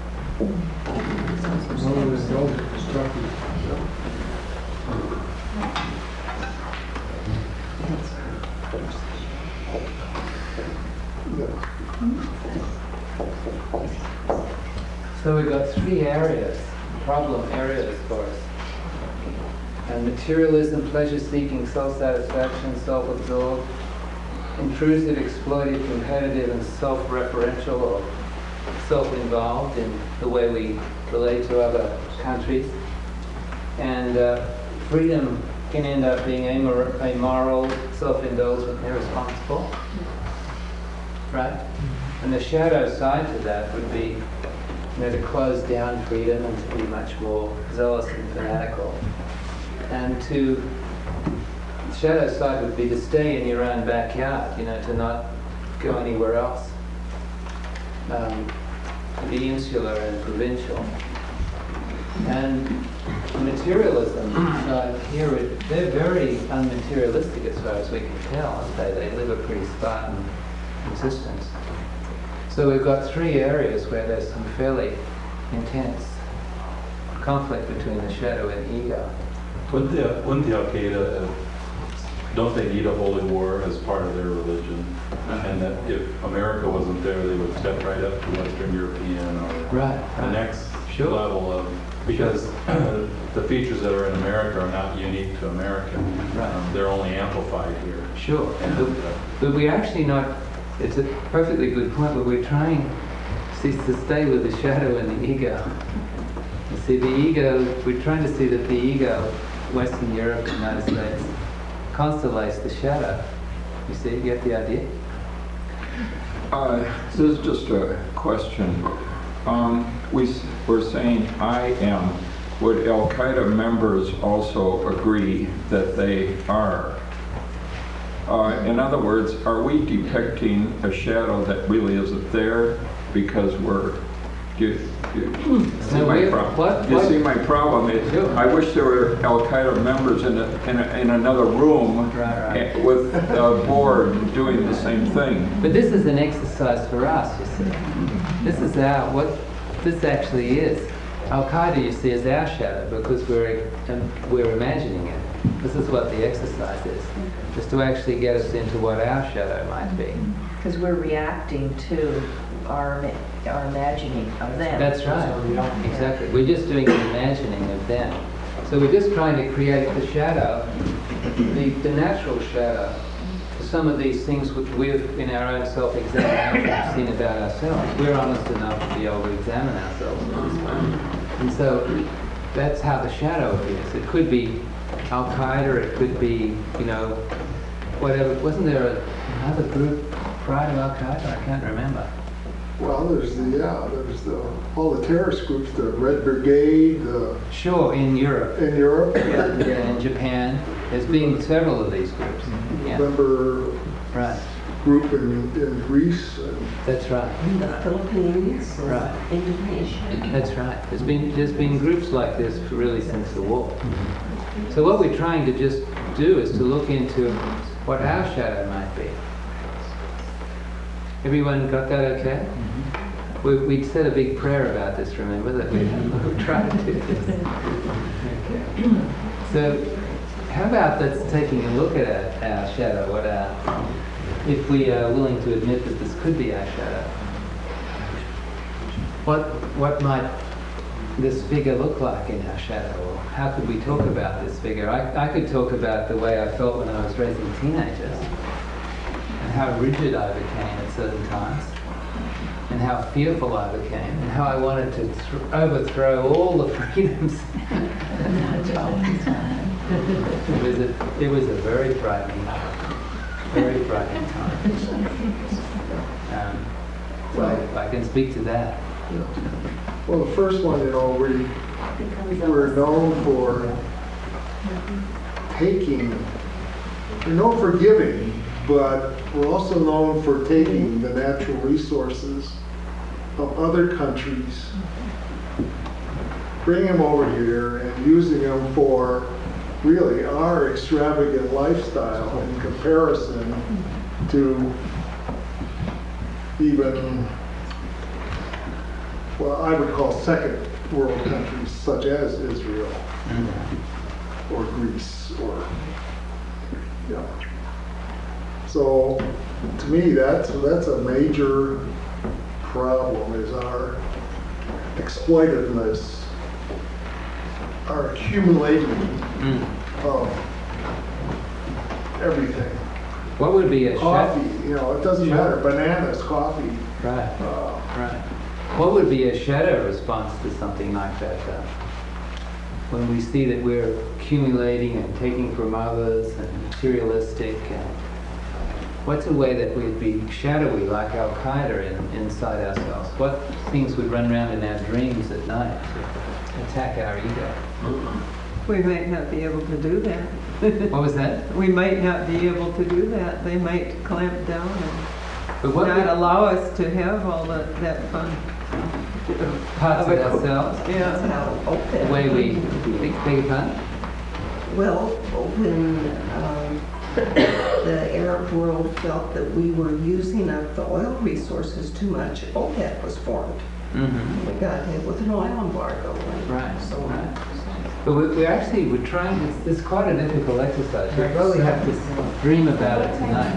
So we've got three areas, problem areas for us. And materialism, pleasure-seeking, self-satisfaction, self-absorbed, intrusive, exploitive, competitive, and self-referential or self-involved in the way we relate to other countries. And freedom can end up being amoral, self-indulgent, and irresponsible. Right? And the shadow side to that would be, to close down freedom and to be much more zealous and fanatical. And the shadow side would be to stay in your own backyard, to not go anywhere else. To be insular and provincial. And materialism side here, they're very unmaterialistic as far as we can tell, aren't they? They live a pretty Spartan existence. So we've got three areas where there's some fairly intense conflict between the shadow and ego. Wouldn't the Al-Qaeda, don't they need a holy war as part of their religion? And that if America wasn't there, they would step right up to Western European or the next level of, because the features that are in America are not unique to America. They're only amplified here. Sure. But we're actually not, it's a perfectly good point, but we're trying to stay with the shadow and the ego. You see, the ego, we're trying to see that the ego, Western Europe, the United States, constellates the shadow. You see, you get the idea? This is just a question. We're saying I am. Would Al-Qaeda members also agree that they are? In other words, are we depicting a shadow that really isn't there because we're... Do you see my problem? You see my problem? I wish there were Al-Qaeda members in another room with a board doing the same thing. But this is an exercise for us, you see. This is what this actually is. Al-Qaeda, you see, is our shadow because we're imagining it. This is what the exercise is to actually get us into what our shadow might be. Because we're reacting to our imagining of them. That's right. Exactly. We're just doing an imagining of them. So we're just trying to create the shadow, the natural shadow, for some of these things which we've, in our own self-examination, seen about ourselves. We're honest enough to be able to examine ourselves in this way. And so that's how the shadow appears. It could be Al-Qaeda, it could be, whatever. Wasn't there another group prior to Al-Qaeda? I can't remember. Well, there's all the terrorist groups, the Red Brigade. Sure, in Europe. In Europe. Yeah, in Japan. There's been several of these groups. Remember group in Greece. That's right. In the Philippines. Indonesia. That's right. There's been groups like this really since the war. So what we're trying to just do is to look into what our shadow might be. Everyone got that okay? We said a big prayer about this, remember, that we tried to do this. Okay. So, how about let's taking a look at our shadow, if we are willing to admit that this could be our shadow. What might this figure look like in our shadow? Or how could we talk about this figure? I could talk about the way I felt when I was raising teenagers, and how rigid I became at certain times, and how fearful I became, and how I wanted to overthrow all the freedoms. It was a very frightening time. So I can speak to that. Well, the first one, we're known for taking. We're known for giving, but we're also known for taking the natural resources of other countries, bringing them over here and using them for really our extravagant lifestyle in comparison to even, well, I would call second world countries such as Israel or Greece or, So to me, that's a major problem, is our exploitativeness, our accumulating of everything. What would be a coffee? It doesn't matter. Bananas, coffee. Right. Right. What would be a shadow response to something like that? When we see that we're accumulating and taking from others and materialistic, and what's a way that we'd be shadowy, like Al-Qaeda inside ourselves? What things would run around in our dreams at night to attack our ego? We might not be able to do that. What was that? We might not be able to do that. They might clamp down and not allow us to have all that fun. Parts of ourselves? Yeah. The way we think fun? Well, when the Arab world felt that we were using up the oil resources too much, OPEC was formed. We got hit with an oil embargo. Right. But we're trying to, it's quite a difficult exercise. We probably have to dream about it tonight.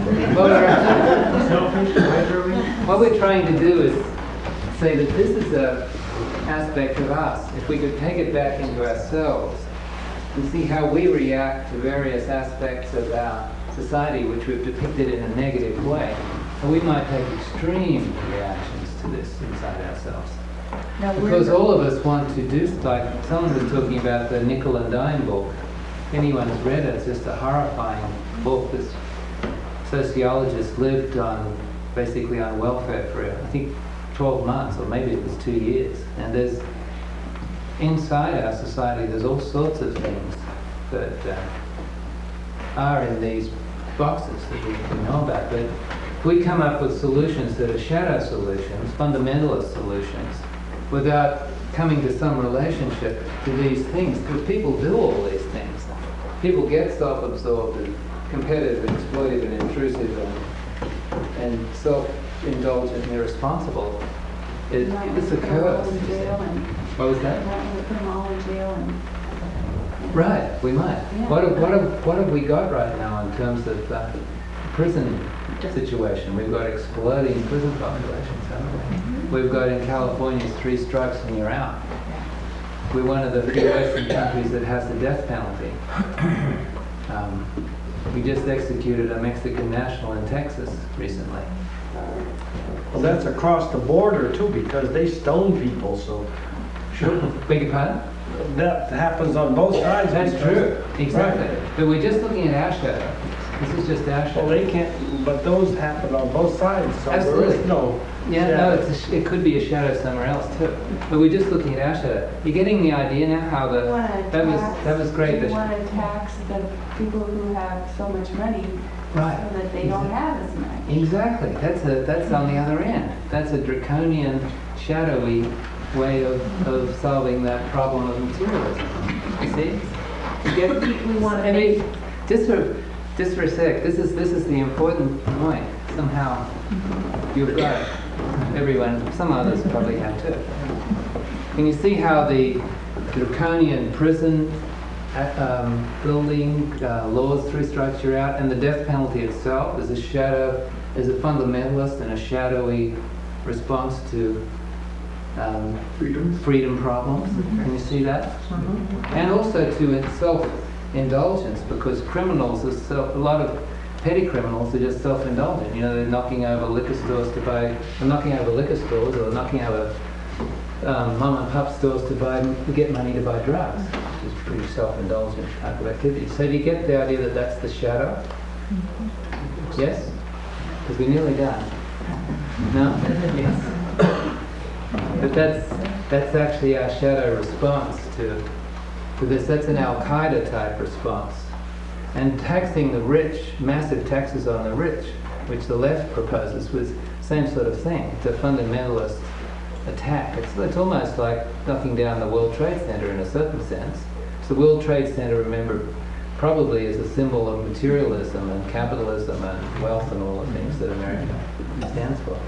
What we're trying to do is say that this is an aspect of us. If we could take it back into ourselves and see how we react to various aspects of our society which we've depicted in a negative way, and we might take extreme reactions to this inside ourselves. Because all of us want to do, like someone was talking about the Nickel and Dime book. Anyone's read it, it's just a horrifying book. This sociologist lived basically on welfare for, I think, 12 months, or maybe it was 2 years. And there's, inside our society, there's all sorts of things that are in these boxes that we know about. But if we come up with solutions that are shadow solutions, fundamentalist solutions, without coming to some relationship to these things, because people do all these things. People get self-absorbed and competitive and exploitive and intrusive and self-indulgent and irresponsible. It's a curse. What was that? Put them all in jail and right, we might. Yeah. What have we got right now in terms of prison situation? We've got exploding prison populations, haven't we? We've got in California 3 strikes and you're out. We're one of the few Western countries that has the death penalty. We just executed a Mexican national in Texas recently. Well, that's across the border too, because they stone people, so. Sure. Beg your pardon? That happens on both sides. That's true. Exactly. Right. But we're just looking at our shadow. This is just our shadow. Well, they can't, but those happen on both sides, so absolutely. There is no. Yeah, no, it could be a shadow somewhere else too. But we're just looking at our shadow. You're getting the idea now how that was great. You want to tax the people who have so much money, right? So that they don't have as much. Exactly. That's on the other end. That's a draconian, shadowy way of solving that problem of materialism. You see? We want to make. Just for a sec. This is the important point. somehow you've got it. Everyone, some others probably have too. Can you see how the draconian prison building laws threw structure out, and the death penalty itself is a shadow, is a fundamentalist and a shadowy response to freedom problems? Can you see that? And also to self-indulgence, because criminals are a lot of petty criminals are just self-indulgent. You know, they're knocking over liquor stores to buy, they're knocking over liquor stores, or knocking over mom and pop stores to get money to buy drugs, which is pretty self-indulgent type of activity. So do you get the idea that that's the shadow? Yes? Because we're nearly done. No? Yes. But that's actually our shadow response to this. That's an Al-Qaeda type response. And taxing the rich, massive taxes on the rich, which the left proposes, was the same sort of thing. It's a fundamentalist attack. It's almost like knocking down the World Trade Center in a certain sense. So the World Trade Center, remember, probably is a symbol of materialism and capitalism and wealth and all the things that America stands for.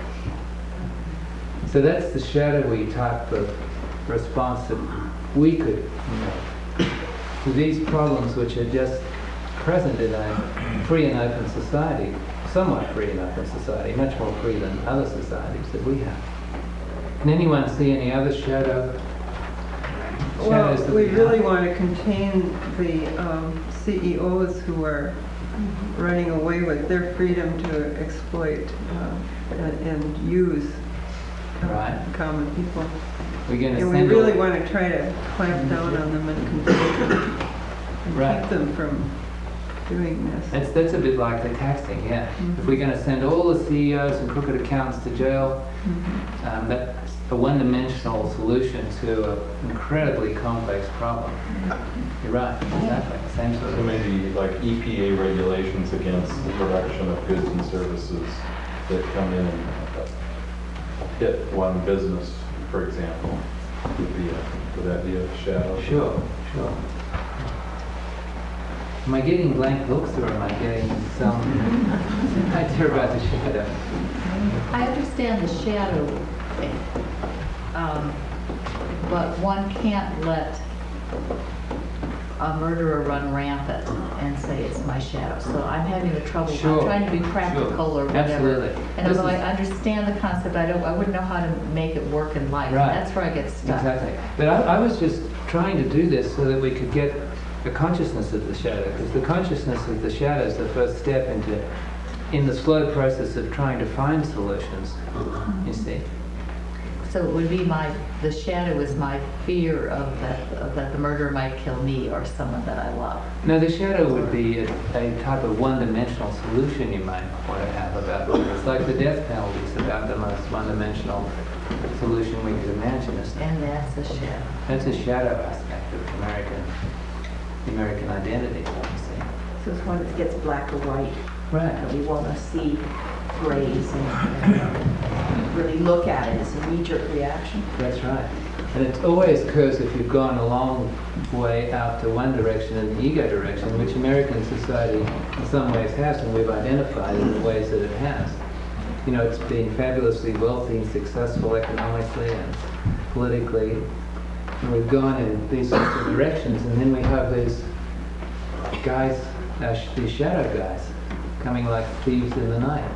So that's the shadowy type of response that we could make to these problems, which are just present in a free and open society, somewhat free and open society, much more free than other societies that we have. Can anyone see any other shadows? Well, we really want to contain the CEOs who are running away with their freedom to exploit and use common people. And we really want to try to clamp down on them and control them and keep them from doing this. That's a bit like the taxing, yeah. If we're going to send all the CEOs and crooked accountants to jail, that's a one-dimensional solution to an incredibly complex problem. You're right, exactly. Same sort of. So maybe like EPA regulations against the production of goods and services that come in and hit one business, for example, would that be a shadow? Sure. Am I getting blank looks, or am I getting some idea about the shadow? I understand the shadow thing, but one can't let a murderer run rampant and say it's my shadow. So I'm having the trouble. I'm trying to be practical or whatever. Absolutely. And although I understand the concept, I wouldn't know how to make it work in life. Right. That's where I get stuck. Exactly. But I was just trying to do this so that we could get the consciousness of the shadow, because the consciousness of the shadow is the first step in the slow process of trying to find solutions. You see. So it would be the shadow is my fear of that the murderer might kill me or someone that I love. No, the shadow would be a type of one-dimensional solution you might want to have about murder. It's like the death penalty is about the most one-dimensional solution we could imagine. And that's a shadow. That's a shadow aspect of the American identity, you see. So it's one that gets black or white. Right. And we want to see grays and really look at it as a knee-jerk reaction. That's right. And it always occurs if you've gone a long way out to one direction in the ego direction, which American society in some ways has, and we've identified in the ways that it has. You know, it's been fabulously wealthy and successful economically and politically. And we've gone in these sorts of directions, and then we have these guys, these shadow guys, coming like thieves in the night.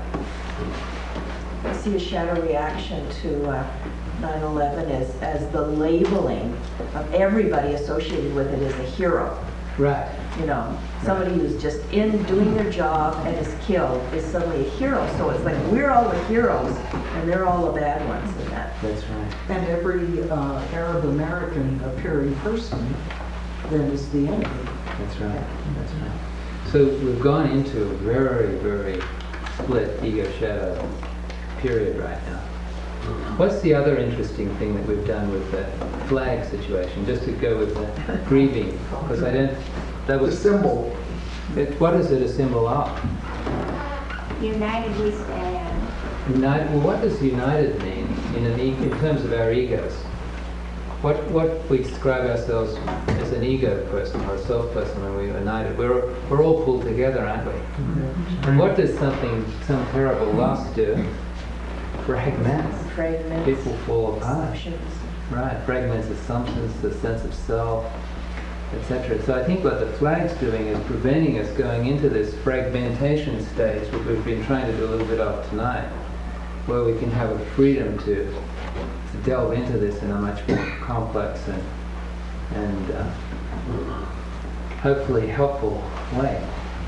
I see a shadow reaction to 9/11 as the labeling of everybody associated with it as a hero. Right. You know, somebody who's just in doing their job and is killed is suddenly a hero. So it's like we're all the heroes and they're all the bad ones in that. That's right. And every Arab American appearing person then is the enemy. That's right. That's right. So we've gone into a very, very split ego-shadow period right now. What's the other interesting thing that we've done with the flag situation? Just to go with the grieving, because that was the symbol. What is it a symbol of? United we stand. United. Well, what does united mean in terms of our egos? what we describe ourselves as an ego person or a self person when we're united, we're all pulled together, aren't we? Mm-hmm. And what does some terrible loss do? Fragments. People fall apart. Right, fragments, assumptions, the sense of self, etc. So I think what the flag's doing is preventing us going into this fragmentation stage, which we've been trying to do a little bit of tonight, where we can have a freedom to delve into this in a much more complex and hopefully helpful way.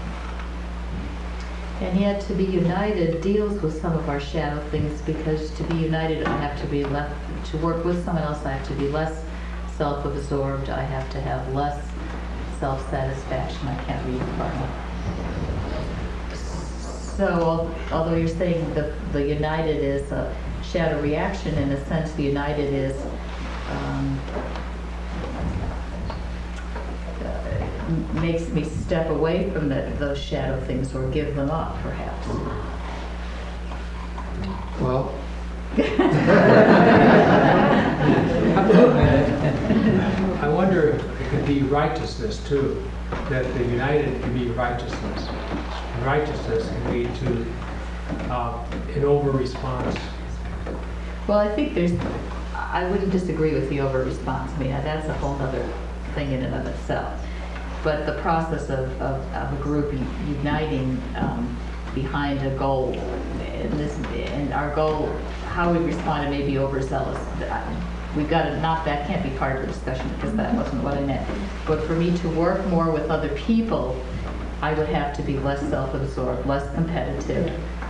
And yet to be united deals with some of our shadow things, because to be united I have to be left, to work with someone else I have to be less self-absorbed, I have to have less self-satisfaction, I can't read part of it. So although you're saying the united is a shadow reaction, in a sense the united is makes me step away from those shadow things or give them up, perhaps. Well, I wonder if it could be righteousness too, that the united can be righteousness. And righteousness can lead to an over-response. Well, I think I wouldn't disagree with the over-response. I mean, that's a whole other thing in and of itself. But the process of a group uniting behind a goal, and our goal, how we respond, may be overzealous. We've got to that can't be part of the discussion, because that wasn't what I meant. But for me to work more with other people, I would have to be less self-absorbed, less competitive,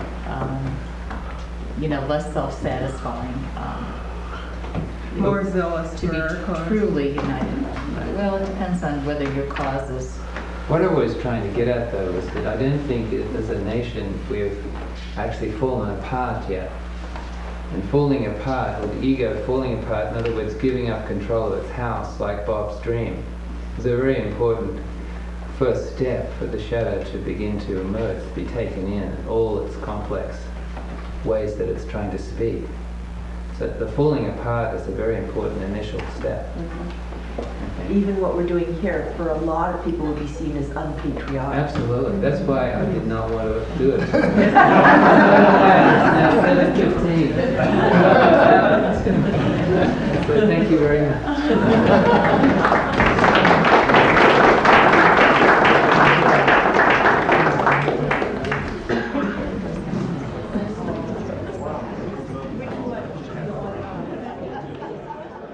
less self-satisfying. More zealous to for be our cause. Truly united. Well, it depends on whether your cause is. what I was trying to get at, though, is that I don't think as a nation we've actually fallen apart yet. And falling apart, or the ego falling apart, in other words, giving up control of its house, like Bob's dream, is a very important first step for the shadow to begin to emerge, to be taken in all its complex ways that it's trying to speak. So the falling apart is a very important initial step. Mm-hmm. Even what we're doing here, for a lot of people, would be seen as unpatriotic. Absolutely. That's why I did not want to do it. Now 7:15. So thank you very much.